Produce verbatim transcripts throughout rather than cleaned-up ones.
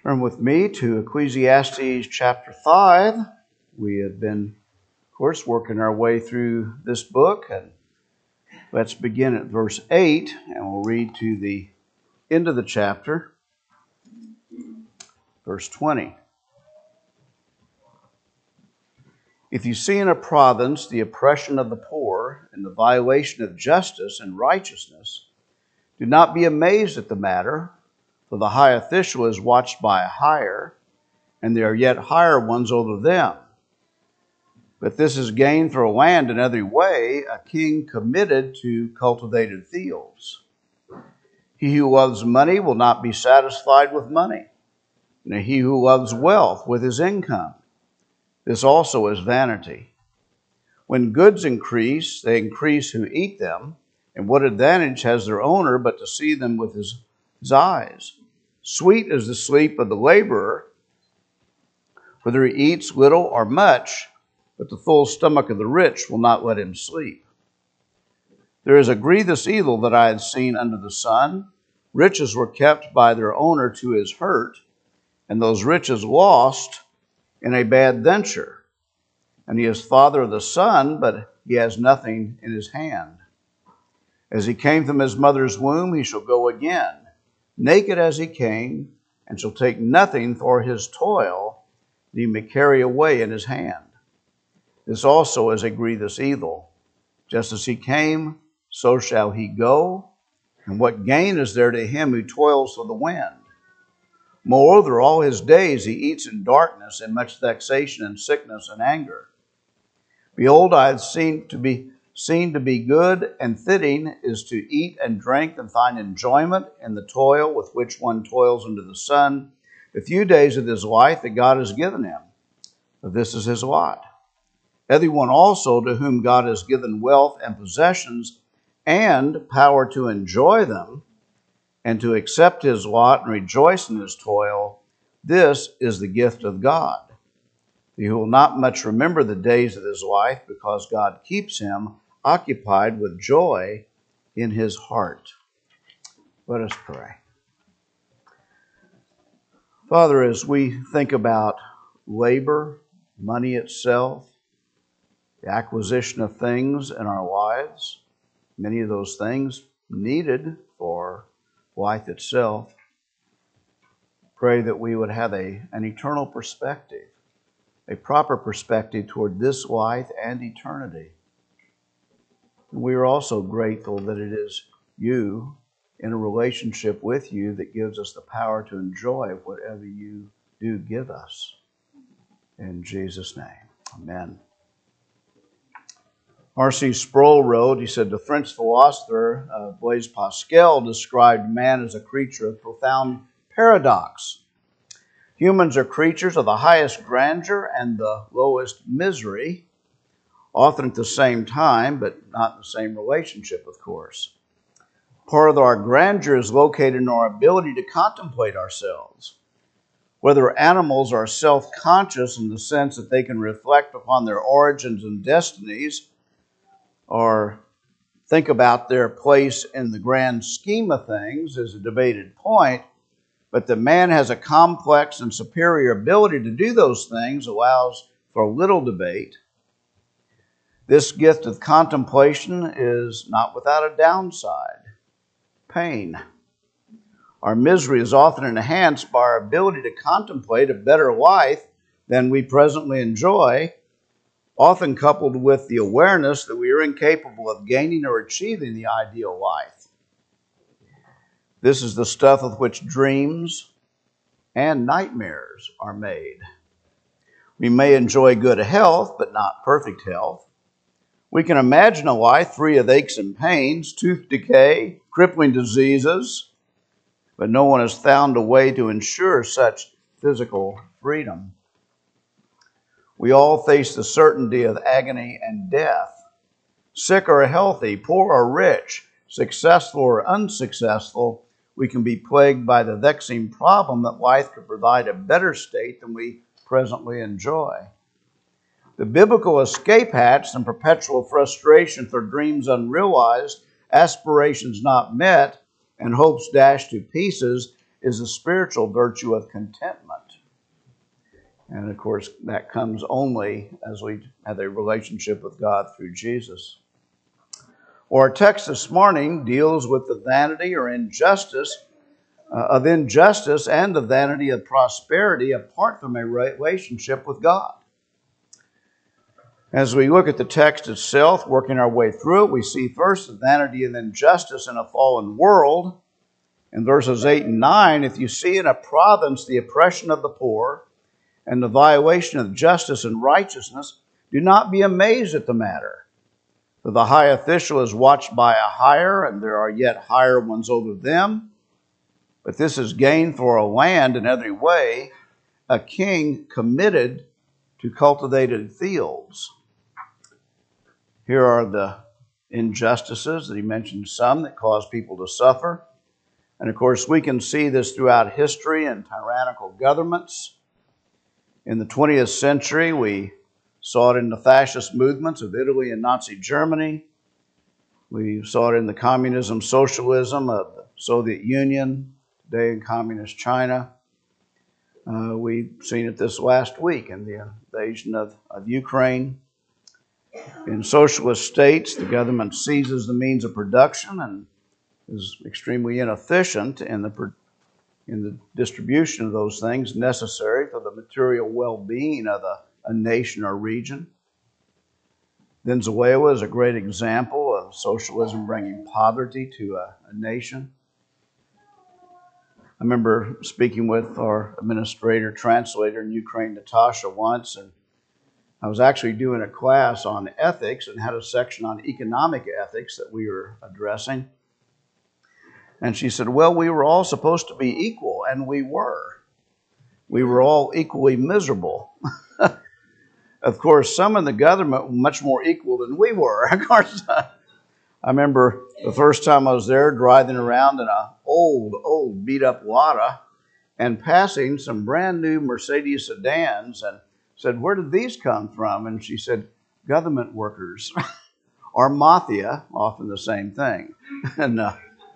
Turn with me to Ecclesiastes chapter five. We have been, of course, working our way through this book, and let's begin at verse eight, and we'll read to the end of the chapter, verse twenty. If you see in a province the oppression of the poor and the violation of justice and righteousness, do not be amazed at the matter, for the high official is watched by a higher, and there are yet higher ones over them. But this is gain for land in every way, a king committed to cultivated fields. He who loves money will not be satisfied with money, and he who loves wealth with his income. This also is vanity. When goods increase, they increase who eat them, and what advantage has their owner but to see them with his, his eyes? Sweet is the sleep of the laborer, whether he eats little or much, but the full stomach of the rich will not let him sleep. There is a grievous evil that I had seen under the sun. Riches were kept by their owner to his hurt, and those riches lost in a bad venture. And he is father of the son, but he has nothing in his hand. As he came from his mother's womb, he shall go again, naked as he came, and shall take nothing for his toil that he may carry away in his hand. This also is a grievous evil. Just as he came, so shall he go, and what gain is there to him who toils for the wind? Moreover, all his days he eats in darkness, in much vexation and sickness and anger. Behold, I have seen to be seen to be good and fitting is to eat and drink and find enjoyment in the toil with which one toils under the sun, the few days of his life that God has given him. But this is his lot. Everyone also to whom God has given wealth and possessions and power to enjoy them, and to accept his lot and rejoice in his toil, this is the gift of God. He will not much remember the days of his life, because God keeps him occupied with joy in his heart. Let us pray. Father, as we think about labor, money itself, the acquisition of things in our lives, many of those things needed for life itself, pray that we would have a, an eternal perspective, a proper perspective toward this life and eternity. And we are also grateful that it is you, in a relationship with you, that gives us the power to enjoy whatever you do give us. In Jesus' name, amen. R C Sproul wrote, he said, the French philosopher uh, Blaise Pascal described man as a creature of profound paradox. Humans are creatures of the highest grandeur and the lowest misery, often at the same time, but not in the same relationship, of course. Part of our grandeur is located in our ability to contemplate ourselves. Whether animals are self-conscious in the sense that they can reflect upon their origins and destinies, or think about their place in the grand scheme of things, is a debated point, but that man has a complex and superior ability to do those things allows for little debate. This gift of contemplation is not without a downside: pain. Our misery is often enhanced by our ability to contemplate a better life than we presently enjoy, often coupled with the awareness that we are incapable of gaining or achieving the ideal life. This is the stuff with which dreams and nightmares are made. We may enjoy good health, but not perfect health. We can imagine a life free of aches and pains, tooth decay, crippling diseases, but no one has found a way to ensure such physical freedom. We all face the certainty of agony and death. Sick or healthy, poor or rich, successful or unsuccessful, we can be plagued by the vexing problem that life could provide a better state than we presently enjoy. The biblical escape hatch and perpetual frustration for dreams unrealized, aspirations not met, and hopes dashed to pieces is the spiritual virtue of contentment. And of course, that comes only as we have a relationship with God through Jesus. Well, our text this morning deals with the vanity or injustice uh, of injustice and the vanity of prosperity apart from a relationship with God. As we look at the text itself, working our way through it, we see first the vanity and injustice in a fallen world. In verses eight and nine, if you see in a province the oppression of the poor and the violation of justice and righteousness, do not be amazed at the matter. For the high official is watched by a higher, and there are yet higher ones over them. But this is gain for a land in every way, a king committed to cultivated fields. Here are the injustices that he mentioned, some that cause people to suffer. And of course, we can see this throughout history in tyrannical governments. In the twentieth century, we saw it in the fascist movements of Italy and Nazi Germany. We saw it in the communism, socialism of the Soviet Union, today in communist China. Uh, we've seen it this last week in the invasion of, of Ukraine. In socialist states, the government seizes the means of production and is extremely inefficient in the in the distribution of those things necessary for the material well-being of a, a nation or region. Venezuela is a great example of socialism bringing poverty to a, a nation. I remember speaking with our administrator, translator in Ukraine, Natasha, once, and I was actually doing a class on ethics and had a section on economic ethics that we were addressing. And she said, well, we were all supposed to be equal, and we were. We were all equally miserable. Of course, some in the government were much more equal than we were. Of course, I remember the first time I was there driving around in an old, old beat-up Lada and passing some brand new Mercedes sedans and said, where did these come from? And she said, government workers or mafia, often the same thing. and uh,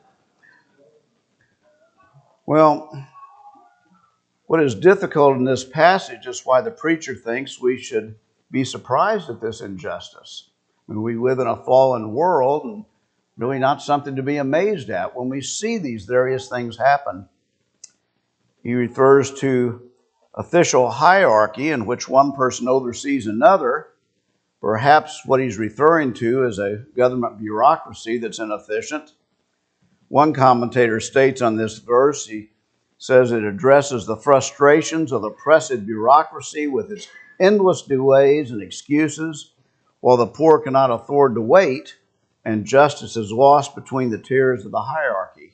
Well, what is difficult in this passage is why the preacher thinks we should be surprised at this injustice. I mean, we live in a fallen world and really not something to be amazed at when we see these various things happen. He refers to official hierarchy in which one person oversees another. Perhaps what he's referring to is a government bureaucracy that's inefficient. One commentator states on this verse, he says it addresses the frustrations of the oppressive bureaucracy with its endless delays and excuses, while the poor cannot afford to wait, and justice is lost between the tiers of the hierarchy.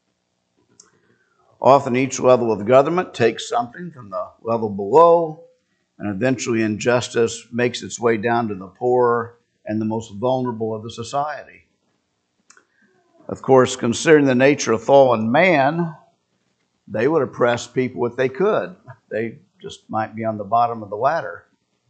Often each level of government takes something from the level below, and eventually injustice makes its way down to the poor and the most vulnerable of the society. Of course, considering the nature of fallen man, they would oppress people if they could. They just might be on the bottom of the ladder.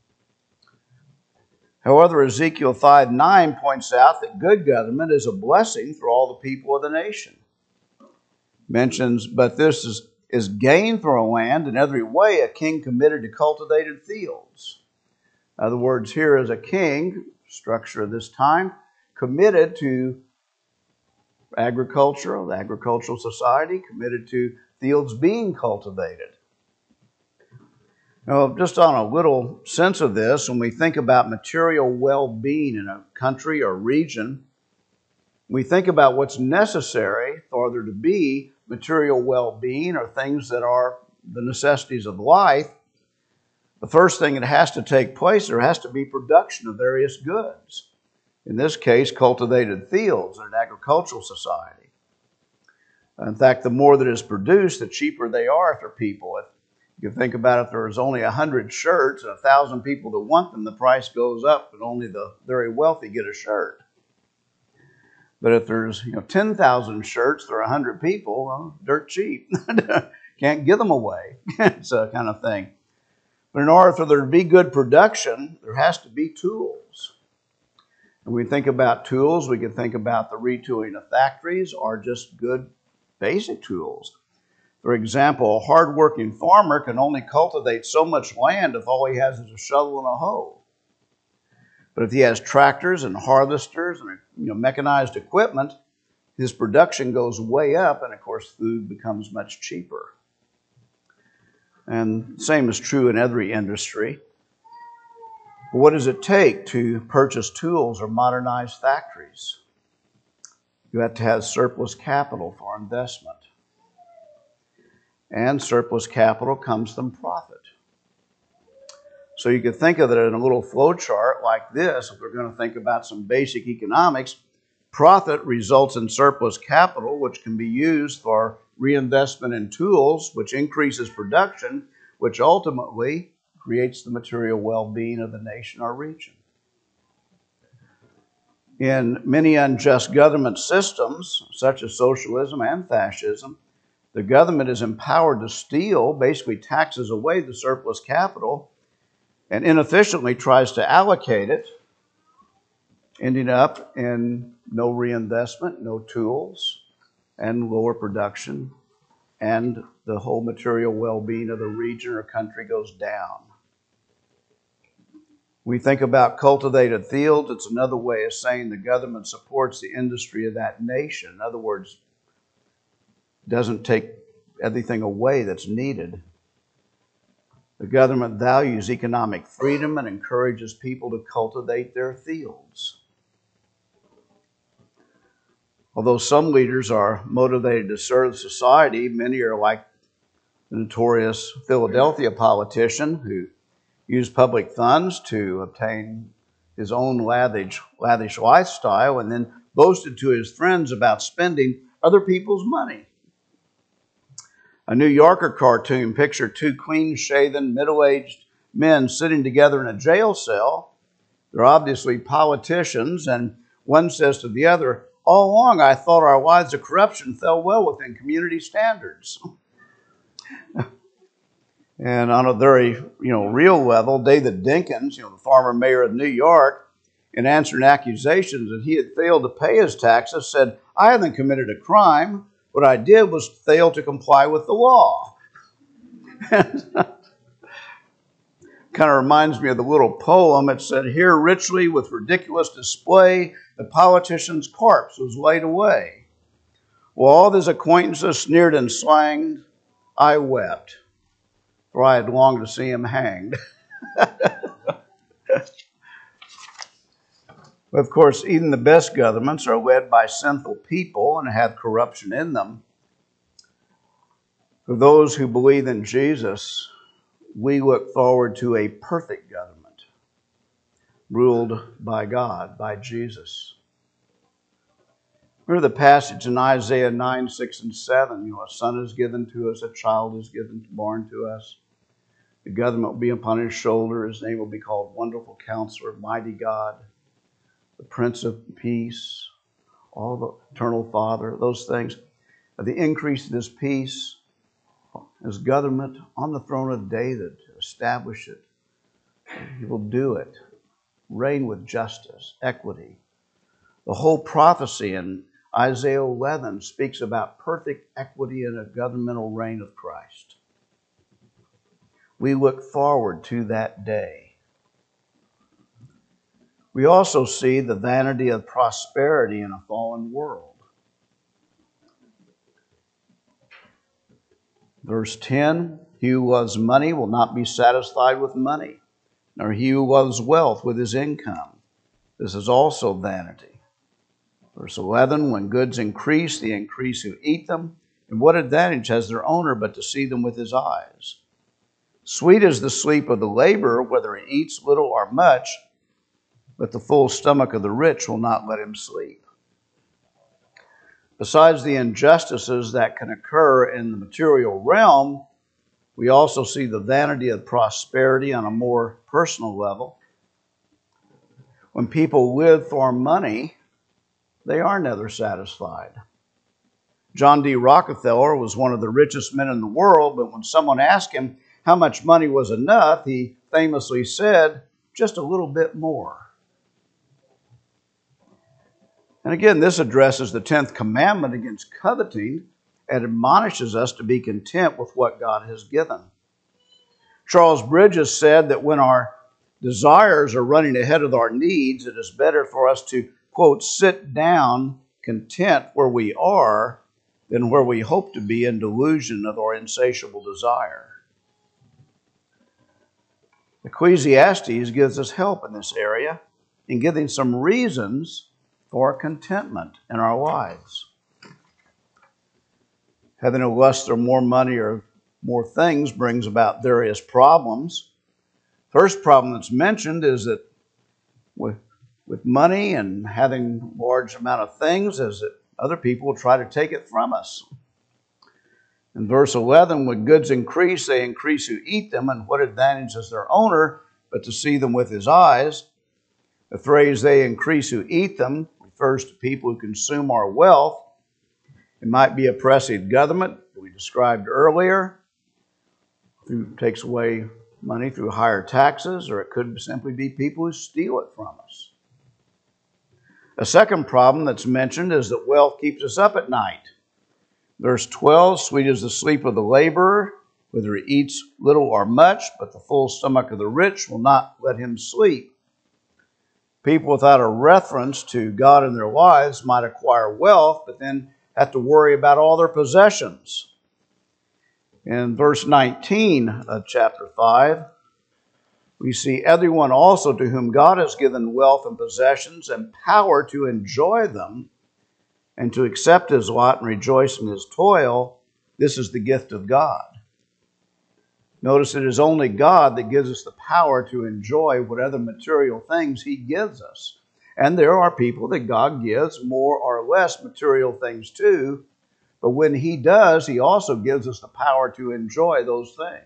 However, Ezekiel five nine points out that good government is a blessing for all the people of the nation. Mentions, but this is, is gain for a land in every way, a king committed to cultivated fields. In other words, here is a king, structure of this time, committed to agriculture, the agricultural society, committed to fields being cultivated. Now, just on a little sense of this, when we think about material well-being in a country or region, we think about what's necessary for there to be material well-being or things that are the necessities of life. The first thing that has to take place, there has to be production of various goods. In this case, cultivated fields in an agricultural society. In fact, the more that is produced, the cheaper they are for people. If you think about it, if there's only one hundred shirts and one thousand people that want them, the price goes up and only the very wealthy get a shirt. But if there's you know ten thousand shirts for one hundred people, well, dirt cheap. Can't give them away. It's a kind of thing. But in order for there to be good production, there has to be tools. When we think about tools, we can think about the retooling of factories or just good basic tools. For example, a hardworking farmer can only cultivate so much land if all he has is a shovel and a hoe. But if he has tractors and harvesters and you know, mechanized equipment, his production goes way up, and of course food becomes much cheaper. And the same is true in every industry. But what does it take to purchase tools or modernize factories? You have to have surplus capital for investment. And surplus capital comes from profit. So you could think of it in a little flow chart like this. If we're going to think about some basic economics, profit results in surplus capital, which can be used for reinvestment in tools, which increases production, which ultimately creates the material well-being of the nation or region. In many unjust government systems, such as socialism and fascism, the government is empowered to steal, basically taxes away the surplus capital, and inefficiently tries to allocate it, ending up in no reinvestment, no tools, and lower production, and the whole material well-being of the region or country goes down. We think about cultivated fields. It's another way of saying the government supports the industry of that nation. In other words, doesn't take everything away that's needed. The government values economic freedom and encourages people to cultivate their fields. Although some leaders are motivated to serve society, many are like the notorious Philadelphia politician who used public funds to obtain his own lavish, lavish lifestyle and then boasted to his friends about spending other people's money. A New Yorker cartoon pictured two clean-shaven, middle-aged men sitting together in a jail cell. They're obviously politicians, and one says to the other, "All along I thought our lives of corruption fell well within community standards." And on a very, you know, real level, David Dinkins, you know, the former mayor of New York, in answering accusations that he had failed to pay his taxes, said, "I haven't committed a crime. What I did was fail to comply with the law." Kind of reminds me of the little poem. It said, "Here richly with ridiculous display, the politician's corpse was laid away. While all his acquaintances sneered and slanged, I wept, for I had longed to see him hanged." Of course, even the best governments are led by sinful people and have corruption in them. For those who believe in Jesus, we look forward to a perfect government, ruled by God, by Jesus. Remember the passage in Isaiah nine, six, and seven. You know, a son is given to us, a child is given, born to us. The government will be upon his shoulder. His name will be called Wonderful Counselor, Mighty God, the Prince of Peace, all the Eternal Father, those things. The increase of his peace, his government on the throne of David, to establish it. He will do it. Reign with justice, equity. The whole prophecy in Isaiah eleven speaks about perfect equity in a governmental reign of Christ. We look forward to that day. We also see the vanity of prosperity in a fallen world. Verse ten, "He who loves money will not be satisfied with money, nor he who loves wealth with his income. This is also vanity." Verse eleven, "When goods increase, the increase who eat them. And what advantage has their owner but to see them with his eyes? Sweet is the sleep of the laborer, whether he eats little or much, but the full stomach of the rich will not let him sleep." Besides the injustices that can occur in the material realm, we also see the vanity of prosperity on a more personal level. When people live for money, they are never satisfied. John D. Rockefeller was one of the richest men in the world, but when someone asked him how much money was enough, he famously said, "Just a little bit more." And again, this addresses the tenth commandment against coveting, and admonishes us to be content with what God has given. Charles Bridges said that when our desires are running ahead of our needs, it is better for us to, quote, sit down content where we are than where we hope to be in delusion of our insatiable desire. Ecclesiastes gives us help in this area in giving some reasons for contentment in our lives. Having a lust or more money or more things brings about various problems. First problem that's mentioned is that with, with money and having a large amount of things is that other people will try to take it from us. In verse eleven, when goods increase, they increase who eat them, and what advantage is their owner but to see them with his eyes? The phrase, they increase who eat them, refers to people who consume our wealth. It might be oppressive government that we described earlier, who takes away money through higher taxes, or it could simply be people who steal it from us. A second problem that's mentioned is that wealth keeps us up at night. Verse twelve, sweet is the sleep of the laborer, whether he eats little or much, but the full stomach of the rich will not let him sleep. People without a reference to God in their lives might acquire wealth, but then have to worry about all their possessions. In verse nineteen of chapter five, we see everyone also to whom God has given wealth and possessions and power to enjoy them and to accept his lot and rejoice in his toil, this is the gift of God. Notice it is only God that gives us the power to enjoy whatever material things he gives us. And there are people that God gives more or less material things to, but when he does, he also gives us the power to enjoy those things.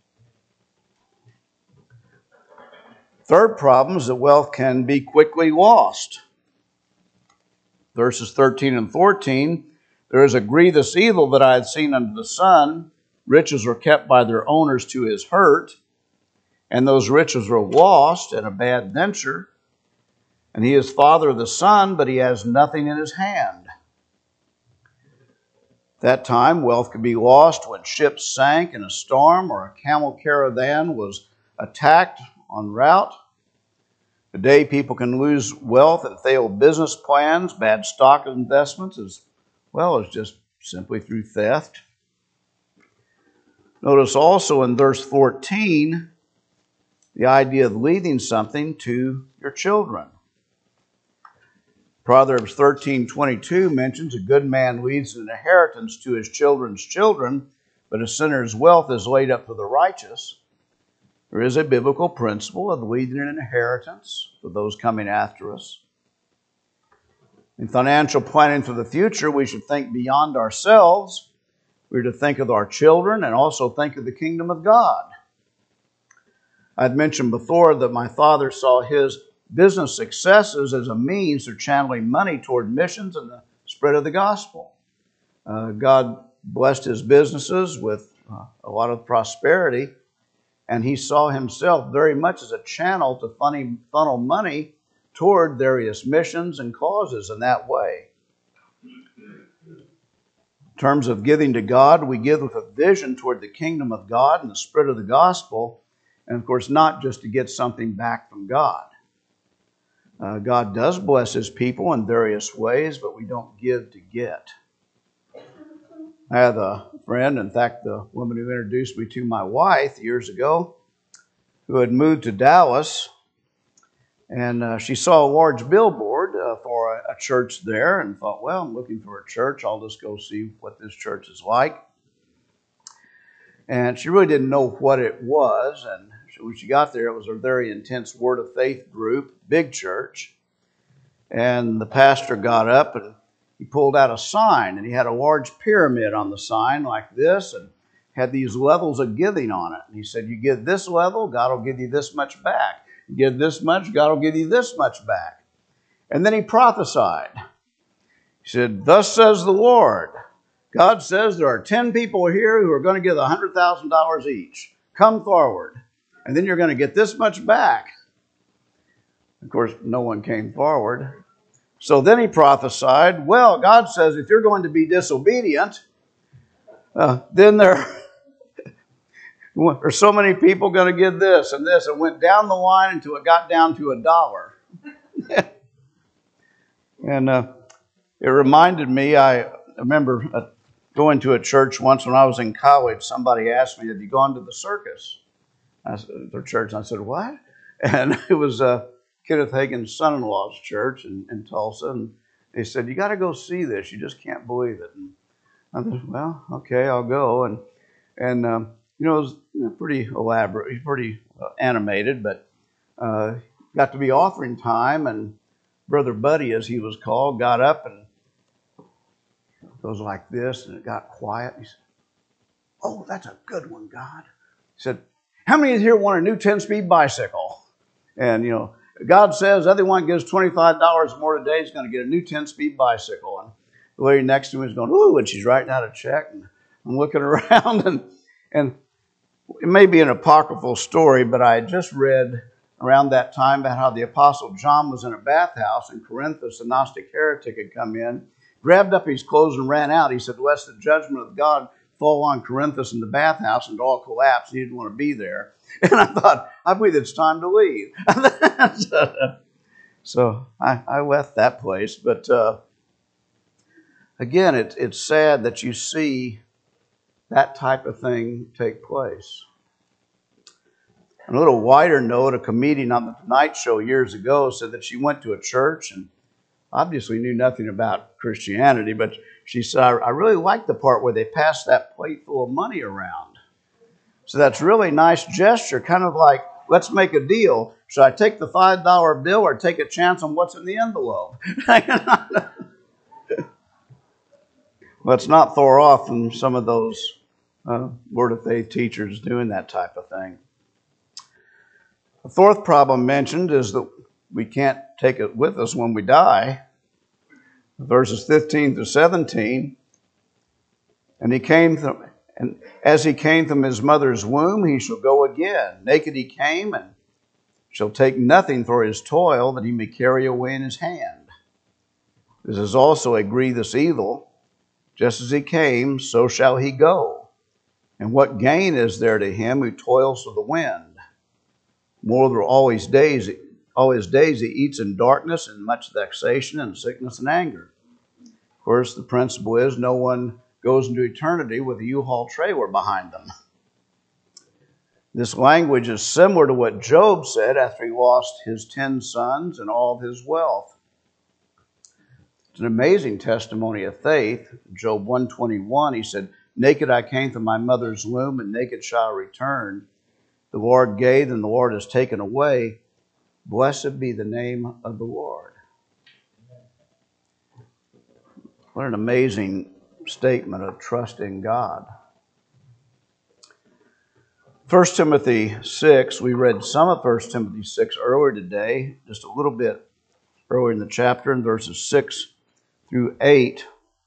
Third problem is that wealth can be quickly lost. Verses thirteen and fourteen, there is a grievous evil that I had seen under the sun. Riches are kept by their owners to his hurt, and those riches are lost at a bad venture. And he is father of the son, but he has nothing in his hand. That time, wealth could be lost when ships sank in a storm or a camel caravan was attacked en route. Today, people can lose wealth and failed business plans, bad stock investments, as well as just simply through theft. Notice also in verse fourteen, the idea of leaving something to your children. Proverbs thirteen twenty-two mentions a good man leaves an inheritance to his children's children, but a sinner's wealth is laid up for the righteous. There is a biblical principle of leaving an inheritance for those coming after us. In financial planning for the future, we should think beyond ourselves. We're to think of our children and also think of the kingdom of God. I'd mentioned before that my father saw his business successes as a means of channeling money toward missions and the spread of the gospel. Uh, God blessed his businesses with uh, a lot of prosperity, and he saw himself very much as a channel to funny, funnel money toward various missions and causes in that way. In terms of giving to God, we give with a vision toward the kingdom of God and the spread of the gospel, and of course not just to get something back from God. Uh, God does bless his people in various ways, but we don't give to get. I have a friend, in fact, the woman who introduced me to my wife years ago, who had moved to Dallas, and uh, she saw a large billboard uh, for a, a church there and thought, well, I'm looking for a church. I'll just go see what this church is like. And she really didn't know what it was, and when she got there, it was a very intense Word of Faith group, big church. And the pastor got up and he pulled out a sign, and he had a large pyramid on the sign like this and had these levels of giving on it. And he said, you give this level, God will give you this much back. You give this much, God will give you this much back. And then he prophesied. He said, thus says the Lord. God says there are ten people here who are going to give one hundred thousand dollars each. Come forward. And then you're going to get this much back. Of course, no one came forward. So then he prophesied, well, God says if you're going to be disobedient, Uh, then there, there's so many people going to get this and this. It went down the line until it got down to a dollar. And uh, it reminded me, I remember uh, going to a church once when I was in college. Somebody asked me, have you gone to the circus? I said, their church. And I said, what? And it was uh, Kenneth Hagin's son-in-law's church in, in Tulsa. And they said, you got to go see this. You just can't believe it. And I said, well, okay, I'll go. And, and um, you know, it was you know, pretty elaborate, pretty uh, animated, but uh, got to be offering time. And Brother Buddy, as he was called, got up and goes like this, and it got quiet. He said, oh, that's a good one, God. He said, how many here want a new ten-speed bicycle? And, you know, God says everyone gives twenty-five dollars more today is going to get a new ten-speed bicycle. And the lady next to me is going, ooh, and she's writing out a check. And I'm looking around, and and it may be an apocryphal story, but I had just read around that time about how the Apostle John was in a bathhouse, and Corinthus, the Gnostic heretic, had come in, grabbed up his clothes and ran out. He said, lest the judgment of God fall on Corinthus in the bathhouse and all collapse. He didn't want to be there. And I thought, I believe it's time to leave. So I, I left that place. But uh, again, it, it's sad that you see that type of thing take place. On a little wider note, a comedian on the Tonight Show years ago said that she went to a church and obviously knew nothing about Christianity, but she said, I, I really like the part where they passed that plate full of money around. So that's a really nice gesture, kind of like, let's make a deal. Should I take the five dollar bill or take a chance on what's in the envelope? Let's not throw off from some of those uh, Word of Faith teachers doing that type of thing. The fourth problem mentioned is that we can't take it with us when we die. Verses fifteen to seventeen. And he came from, and as he came from his mother's womb, he shall go again. Naked he came, and shall take nothing for his toil that he may carry away in his hand. This is also a grievous evil. Just as he came, so shall he go. And what gain is there to him who toils for the wind? Moreover, all his days, all his days he eats in darkness and much vexation and sickness and anger. Of course, the principle is no one goes into eternity with a U-Haul trailer behind them. This language is similar to what Job said after he lost his ten sons and all of his wealth. It's an amazing testimony of faith. Job one twenty-one, he said, naked I came from my mother's womb, and naked shall I return. The Lord gave, and the Lord has taken away. Blessed be the name of the Lord. What an amazing statement of trusting God. First Timothy six, we read some of First Timothy six earlier today, just a little bit earlier in the chapter, in verses six through eight.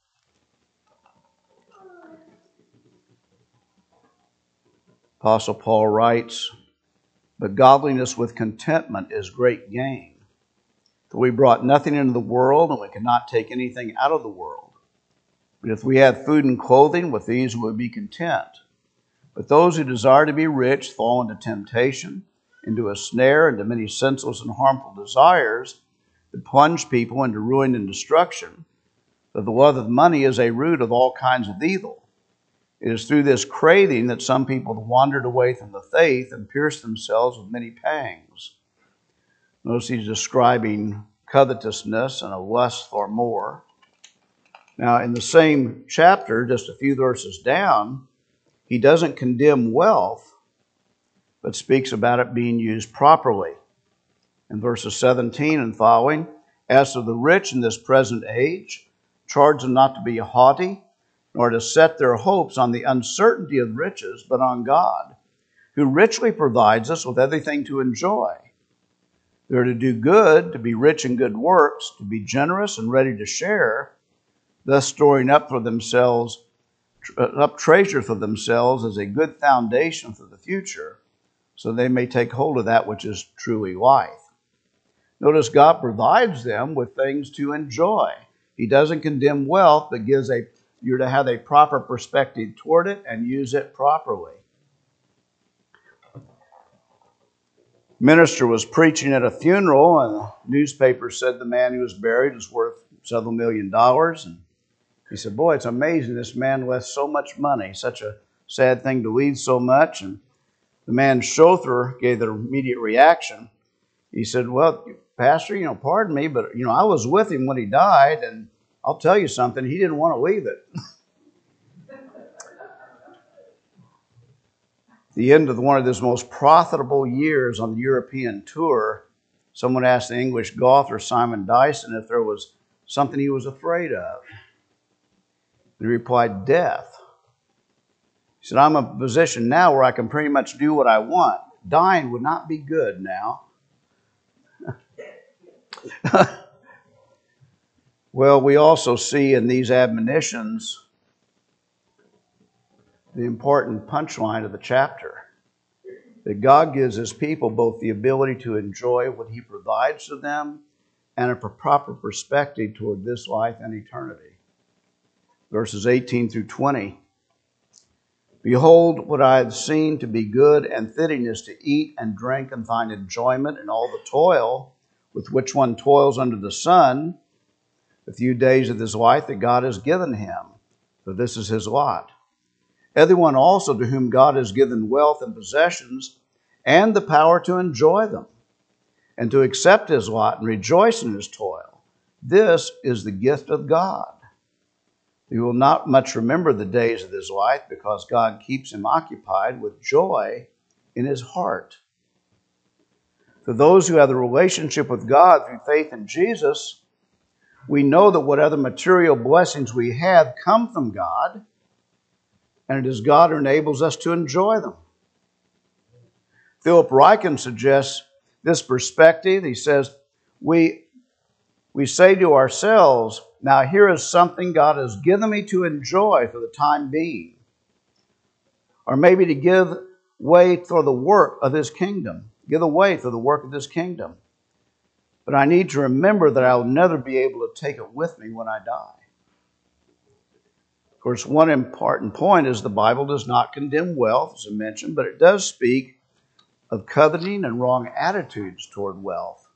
Apostle Paul writes, but godliness with contentment is great gain. For we brought nothing into the world, and we cannot take anything out of the world. But if we have food and clothing, with these we will be content. But those who desire to be rich fall into temptation, into a snare, into many senseless and harmful desires that plunge people into ruin and destruction. For the love of money is a root of all kinds of evil. It is through this craving that some people have wandered away from the faith and pierced themselves with many pangs. Notice he's describing covetousness and a lust for more. Now, in the same chapter, just a few verses down, he doesn't condemn wealth, but speaks about it being used properly. In verses seventeen and following, as to the rich in this present age, charge them not to be haughty, nor to set their hopes on the uncertainty of riches, but on God, who richly provides us with everything to enjoy. They are to do good, to be rich in good works, to be generous and ready to share, thus storing up for themselves, up treasure for themselves as a good foundation for the future, so they may take hold of that which is truly life. Notice God provides them with things to enjoy. He doesn't condemn wealth, but gives a You're to have a proper perspective toward it and use it properly. Minister was preaching at a funeral, and the newspaper said the man who was buried was worth several million dollars. And he said, boy, it's amazing this man left so much money, such a sad thing to leave so much. And the man chauffeur gave the immediate reaction. He said, well, Pastor, you know, pardon me, but, you know, I was with him when he died, and I'll tell you something, he didn't want to leave it. The end of one of his most profitable years on the European tour, someone asked the English golfer Simon Dyson if there was something he was afraid of. He replied, death. He said, I'm in a position now where I can pretty much do what I want. Dying would not be good now. Well, we also see in these admonitions the important punchline of the chapter, that God gives His people both the ability to enjoy what He provides to them and a proper perspective toward this life and eternity. Verses eighteen through twenty. Behold, what I have seen to be good and fitting is to eat and drink and find enjoyment in all the toil with which one toils under the sun, the few days of his life that God has given him, for this is his lot. Everyone also to whom God has given wealth and possessions and the power to enjoy them, and to accept his lot and rejoice in his toil. This is the gift of God. He will not much remember the days of his life, because God keeps him occupied with joy in his heart. For those who have the relationship with God through faith in Jesus, we know that whatever material blessings we have come from God, and it is God who enables us to enjoy them. Philip Ryken suggests this perspective. He says, we, we say to ourselves, now here is something God has given me to enjoy for the time being, or maybe to give way for the work of His kingdom, give away for the work of His kingdom. But I need to remember that I will never be able to take it with me when I die. Of course, one important point is the Bible does not condemn wealth, as I mentioned, but it does speak of coveting and wrong attitudes toward wealth.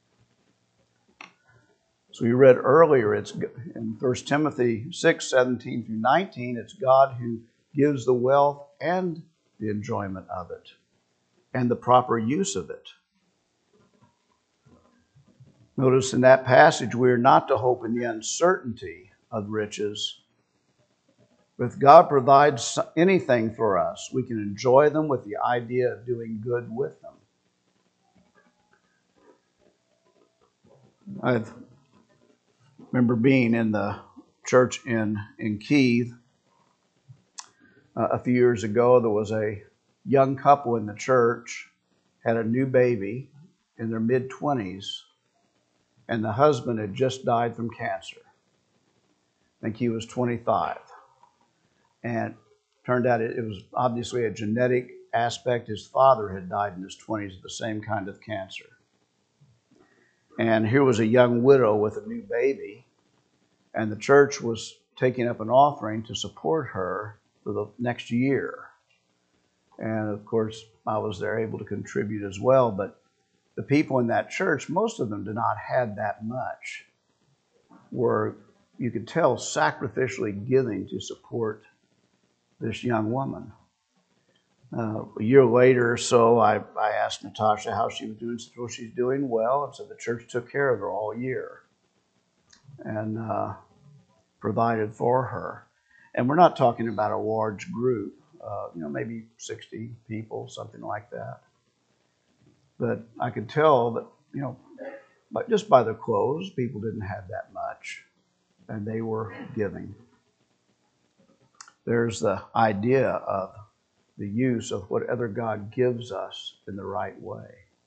So we read earlier, it's in First Timothy six, seventeen through nineteen, it's God who gives the wealth and the enjoyment of it, and the proper use of it. Notice in that passage, we are not to hope in the uncertainty of riches. But if God provides anything for us, we can enjoy them with the idea of doing good with them. I remember being in the church in, in Keith uh, a few years ago. There was a young couple in the church, had a new baby in their mid-twenties, and the husband had just died from cancer. I think he was twenty-five. And it turned out it, it was obviously a genetic aspect. His father had died in his twenties of the same kind of cancer. And here was a young widow with a new baby, and the church was taking up an offering to support her for the next year. And of course, I was there able to contribute as well, but the people in that church, most of them did not have that much, were, you could tell, sacrificially giving to support this young woman. Uh, a year later or so, I, I asked Natasha how she was doing. She said, well, she's doing well. And so the church took care of her all year and uh, provided for her. And we're not talking about a large group, uh, you know, maybe sixty people, something like that. But I could tell that, you know, but just by their clothes, people didn't have that much, and they were giving. There's the idea of the use of whatever God gives us in the right way.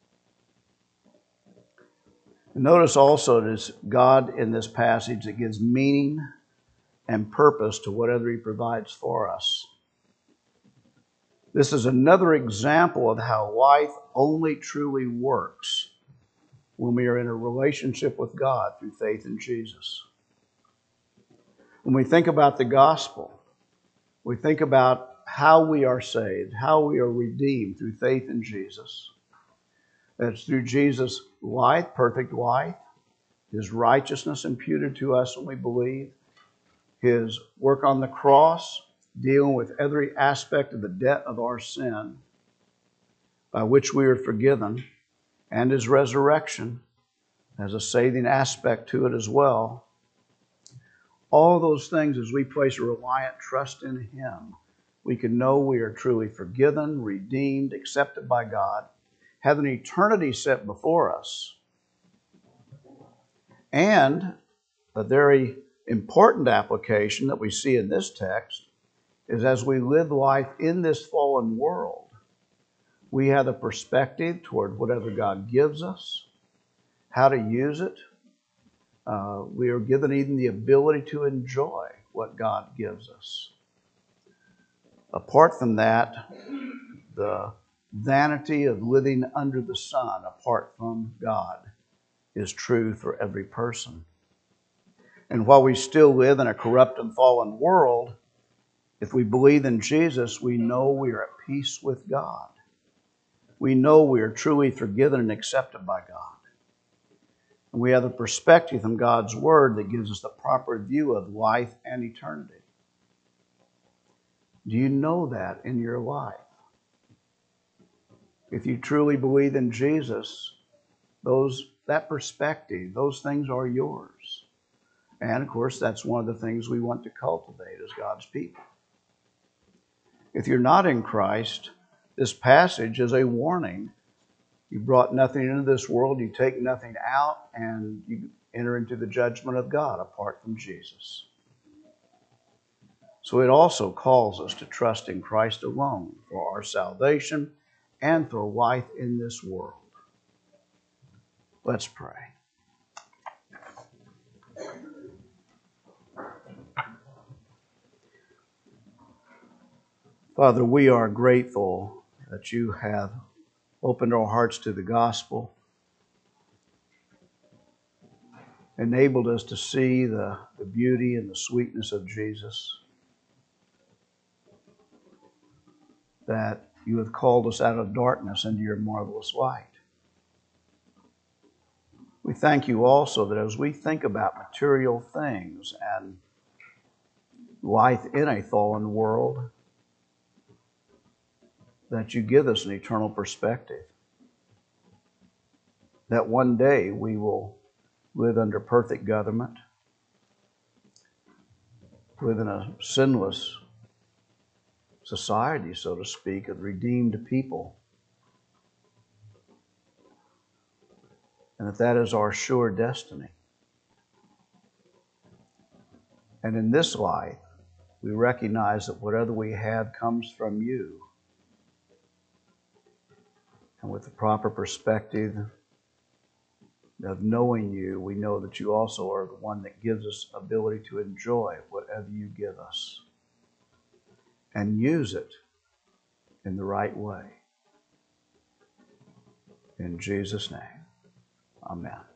And notice also it is God in this passage that gives meaning and purpose to whatever He provides for us. This is another example of how life only truly works when we are in a relationship with God through faith in Jesus. When we think about the gospel, we think about how we are saved, how we are redeemed through faith in Jesus. That's through Jesus' life, perfect life, His righteousness imputed to us when we believe, His work on the cross, dealing with every aspect of the debt of our sin, by which we are forgiven, and His resurrection has a saving aspect to it as well. All those things, as we place a reliant trust in Him, we can know we are truly forgiven, redeemed, accepted by God, have an eternity set before us. And a very important application that we see in this text is as we live life in this fallen world, we have a perspective toward whatever God gives us, how to use it. Uh, we are given even the ability to enjoy what God gives us. Apart from that, the vanity of living under the sun apart from God is true for every person. And while we still live in a corrupt and fallen world, if we believe in Jesus, we know we are at peace with God. We know we are truly forgiven and accepted by God. And we have a perspective from God's Word that gives us the proper view of life and eternity. Do you know that in your life? If you truly believe in Jesus, those that perspective, those things are yours. And of course, that's one of the things we want to cultivate as God's people. If you're not in Christ, this passage is a warning. You brought nothing into this world, you take nothing out, and you enter into the judgment of God apart from Jesus. So it also calls us to trust in Christ alone for our salvation and for life in this world. Let's pray. Father, we are grateful that you have opened our hearts to the gospel, enabled us to see the, the beauty and the sweetness of Jesus, that you have called us out of darkness into your marvelous light. We thank you also that as we think about material things and life in a fallen world, that you give us an eternal perspective. That one day we will live under perfect government, live in a sinless society, so to speak, of redeemed people. And that that is our sure destiny. And in this life, we recognize that whatever we have comes from you. And with the proper perspective of knowing you, we know that you also are the one that gives us ability to enjoy whatever you give us and use it in the right way. In Jesus' name, amen.